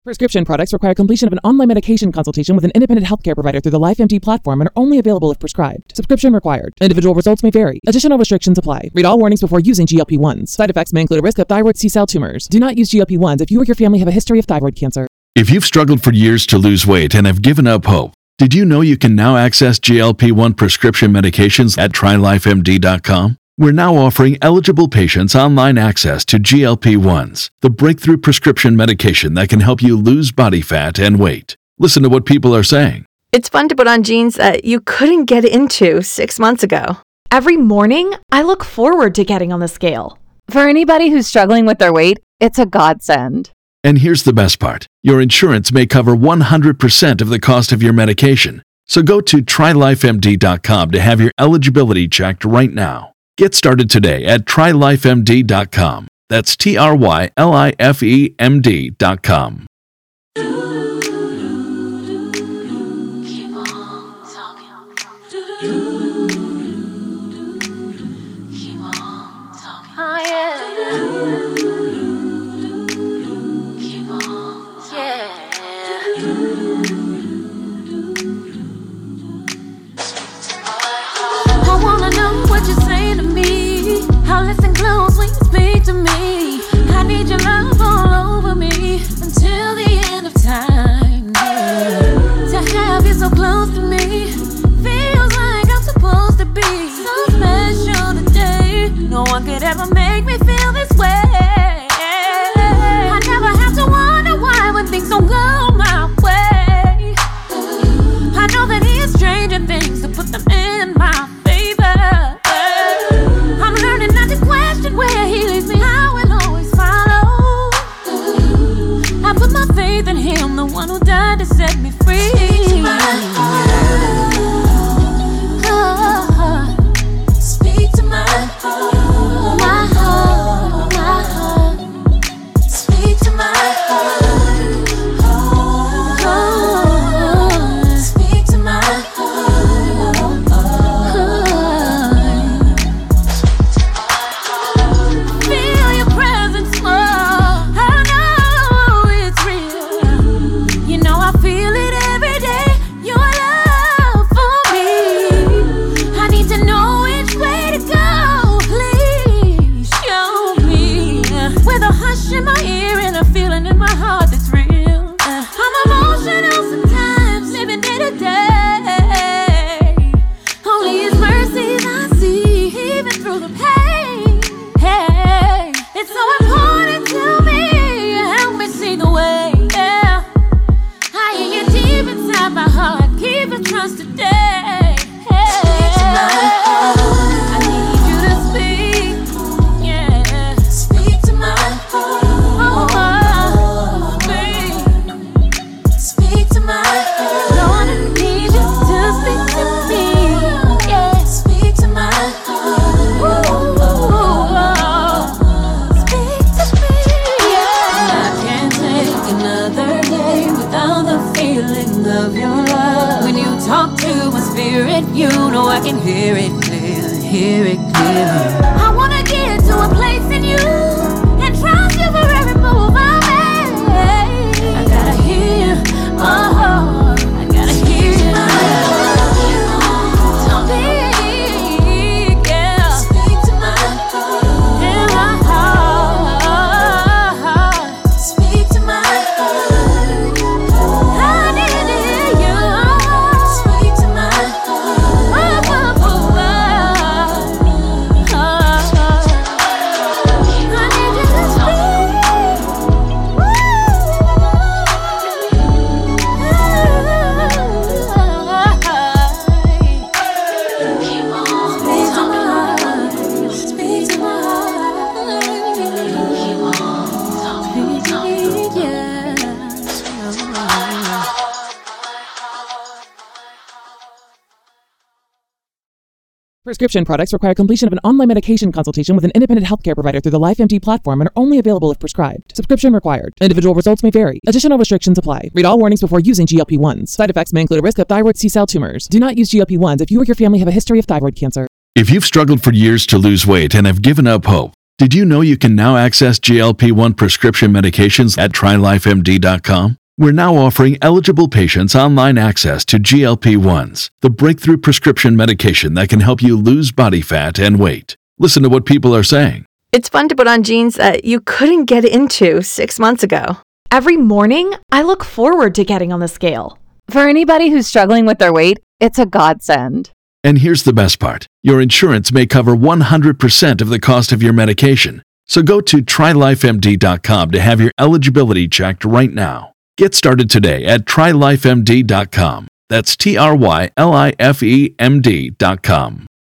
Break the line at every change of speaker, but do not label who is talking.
Prescription products require completion of an online medication consultation with an independent healthcare provider through the LifeMD platform and are only available if prescribed. Subscription required. Individual results may vary. Additional restrictions apply. Read all warnings before using GLP-1s. Side effects may include a risk of thyroid C-cell tumors. Do not use GLP-1s if you or your family have a history of thyroid cancer.
If you've struggled for years to lose weight and have given up hope, did you know you can now access GLP-1 prescription medications at TryLifeMD.com? We're now offering eligible patients online access to GLP-1s, the breakthrough prescription medication that can help you lose body fat and weight. Listen to what people are saying.
It's fun to put on jeans that you couldn't get into 6 months ago.
Every morning, I look forward to getting on the scale.
For anybody who's struggling with their weight, it's a godsend.
And here's the best part. Your insurance may cover 100% of the cost of your medication. So go to TryLifeMD.com to have your eligibility checked right now. Get started today at TryLifeMD.com. That's TryLifeMD.com.
I wanna know what you're saying to me. I'll listen close when you speak to me. I need your love all over me until the end of time. Yeah. To have you so close to me feels like I'm supposed to be so special today. No one could ever make me feel this way. I never have to wonder why when things don't go my way. I know that he is changing things to put them in my favor. I'm learning not to question where he leads me. I will always follow. I put my faith in him, the one who died to set me free. Speak to my heart. Speak to my heart. My heart, my heart. Speak to my heart. Speak to my heart. Feel your presence more. I know it's real. You know I feel it every day. Your love for me. I need to know which way to go. Please show me. With a hush in my ear and a feeling in my heart that's real. I'm emotional sometimes, living day to day. Only His mercies I see, even through the pain. Hey, it's so important to me. Help me see the way. Yeah, I hear you deep inside my heart. Keep it trust today. Hey, I need you to speak. Yeah, speak to my heart. Speak to my heart. Lord, I need you to speak to me. Yeah, speak to my heart. Speak to me. Yeah, I can't take another day without the feeling of your love. When you talk to my spirit, you know I can hear it clear, hear it clear. I wanna get to a place in you and trust you for every move I make. I gotta hear my heart. I gotta hear my heart. Speak, yeah. Speak to my heart. In my heart. Speak to my heart. I need to hear you. Speak to my heart. I need you to speak. Speak to my heart. Yeah.
Prescription products require completion of an online medication consultation with an independent healthcare provider through the LifeMD platform and are only available if prescribed. Subscription required. Individual results may vary. Additional restrictions apply. Read all warnings before using GLP-1s. Side effects may include a risk of thyroid C-cell tumors. Do not use GLP-1s if you or your family have a history of thyroid cancer.
If you've struggled for years to lose weight and have given up hope, Did you know you can now access GLP-1 prescription medications at TryLifeMD.com? We're now offering eligible patients online access to GLP-1s, the breakthrough prescription medication that can help you lose body fat and weight. Listen to what people are saying.
It's fun to put on jeans that you couldn't get into 6 months ago.
Every morning, I look forward to getting on the scale.
For anybody who's struggling with their weight, it's a godsend.
And here's the best part. Your insurance may cover 100% of the cost of your medication. So go to TryLifeMD.com to have your eligibility checked right now. Get started today at TryLifeMD.com. That's TryLifeMD.com.